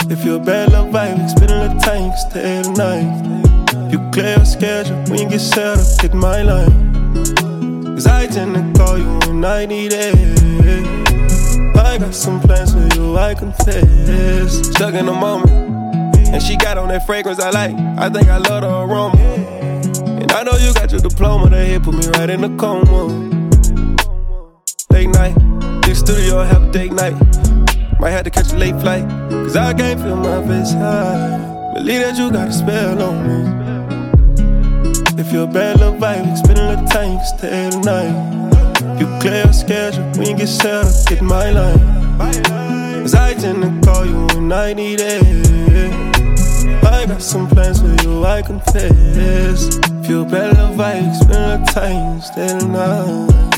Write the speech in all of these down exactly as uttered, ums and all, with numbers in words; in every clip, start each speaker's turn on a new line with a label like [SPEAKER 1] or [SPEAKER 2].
[SPEAKER 1] If you're a bad love vibe, spend a little time, you can stay tonight. You clear your schedule when you get set up, hit my line. Cause I tend to call you when I need it. I got some plans for you, I confess. Stuck in the moment, and she got on that fragrance I like. I think I love the aroma. And I know you got your diploma, that hit put me right in the coma. Late night, big studio, have a date night. Might have to catch a late flight, cause I can't feel my face high. Believe that you got a spell on me. If you're a bad little vibe, spend a little time, you can stay tonight. You clear your schedule when you get set up, hit my line. Cause I tend to call you when I need it. I got some plans for you, I confess. If you're a bad little vibe, spend a little time, you can stay tonight.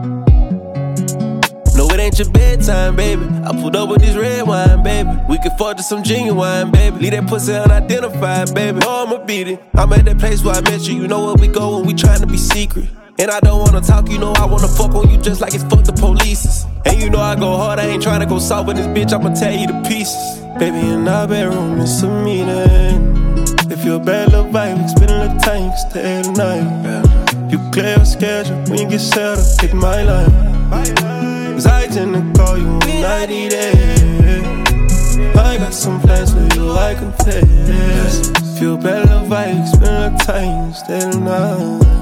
[SPEAKER 1] No, it ain't your bedtime, baby. I pulled up with this red wine, baby. We can fuck to some genuine, baby. Leave that pussy unidentified, baby. Oh, I'ma beat it. I'm at that place where I met you. You know where we go when we tryna be secret. And I don't wanna talk, you know I wanna fuck on you just like it's fuck the police. And you know I go hard, I ain't tryna go soft with this bitch, I'ma tear you to pieces. Baby, in our bedroom, it's a meeting. If you're a bad little vibe, spend a little time, you can stay tonight. You clear your schedule when you get set up, hit my line. Cause I tend to call you when I need it. I got some plans for you, I confess. Feel better vibe, spend a time, stay tonight.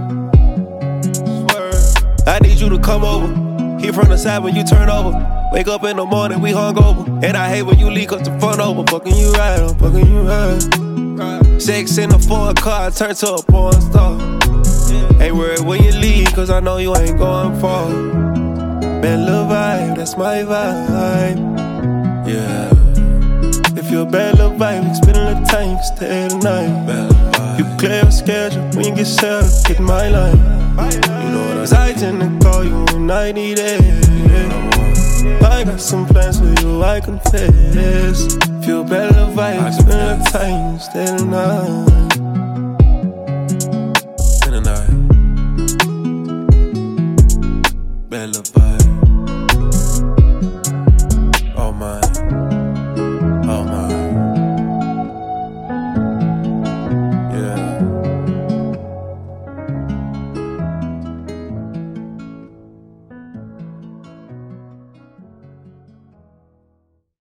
[SPEAKER 1] I need you to come over. Here from the side when you turn over. Wake up in the morning, we hungover. And I hate when you leave cause the front over. Fucking you right, I'm fucking you right. Sex in the foreign car, turn to a porn star. Ain't worried when you leave cause I know you ain't going far. Bad little vibe, that's my vibe. Yeah. If you're a bad little vibe, spend a little time, you can stay tonight. You clear your schedule when you get set up, hit my line. You know what I tend to call you when I need it. I got some plans for you, I confess. If you're a bad little vibe, spend a little time, you can stay tonight.